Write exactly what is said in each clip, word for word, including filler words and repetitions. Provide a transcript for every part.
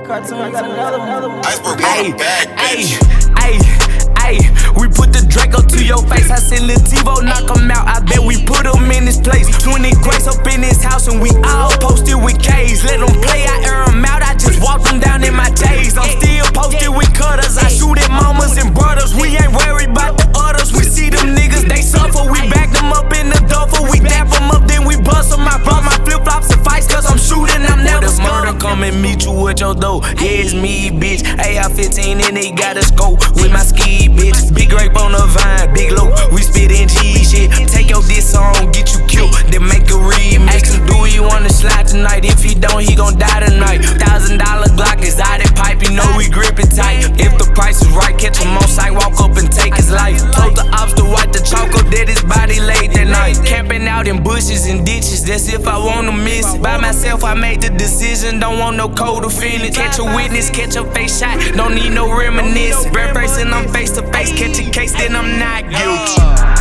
Ayy, ayy, ayy, ayy. We put the Draco to your face. I said Lil Tivo, knock him out. I bet we put him in his place. twenty grace up in his house and we all posted with K's. Let him play, I air him out. I just walked him down in my days. I'm still posted with cutters. I shoot at mamas and brothers. We ain't worried about the others. We see them niggas, they suffer. We back them up in the duffel. We dap them up, then we bust them. I brought my flip flops and fights, cause I'm shooting. I'm never scared. Murder come and meet you with your dough. Yeah, it's me, bitch. A R fifteen and they got a scope with my ski, bitch. Big grape on the vine, big low. We spit in G shit. Take your diss song, get you killed, then make a remix. Ask him, do he wanna slide tonight? If he don't, he gon' die tonight. Thousand dollar Glock is out that pipe, you know we grip it tight. If the price is right, catch him on sight, walk up and take his life. Told the ops to wipe the chalk up, dead his body late that night. Camping out in bushes and ditches, that's if I wanna miss it. By myself, I made the decision, don't want no co-defendant. Catch a witness, catch a face shot, don't need no reminisce. Bare face and I'm face to face, catch a case, then I'm not guilty.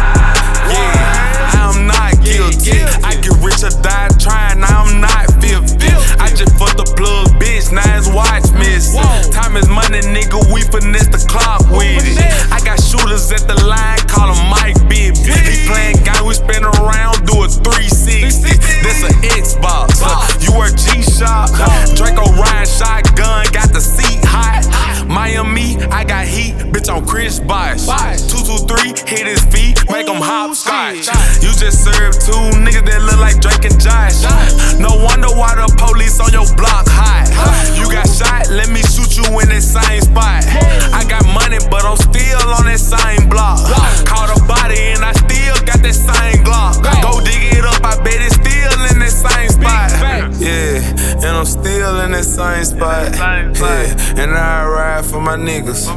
Yeah, I'm not guilty. I get rich or die trying, I'm not fifty. I just fucked the plug, bitch, now his watch missing. Time is money, nigga, we finesse the clock with it. I got shooters at the line, call him Mike Bibby. He playing game, we spin around, do a three sixty. That's an Xbox, you wear G-Shock. Draco Ryan shotgun, got the seat hot. Miami, I got heat, bitch, on Chris Bosh. two two three, hit his feet, make him hopscotch. You just served two niggas that look like Drake and Josh. No wonder why the police on your block hot. You got shot, let me shoot you in that same spot. I got money, but I'm still on that same block. Caught a body and I still got that same Glock. Go dig it up, I bet it's still in that same spot. Yeah, and I'm still in that same spot. Yeah, and I ride for my niggas.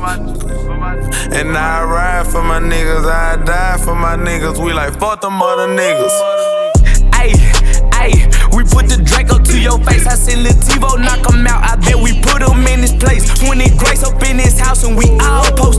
And I ride for my niggas, I die for my niggas. We like fuck them other niggas. Ayy, ayy, we put the Draco to your face. I said Lil Tivo, knock him out. I bet we put him in his place. twenty grace up in his house and we all post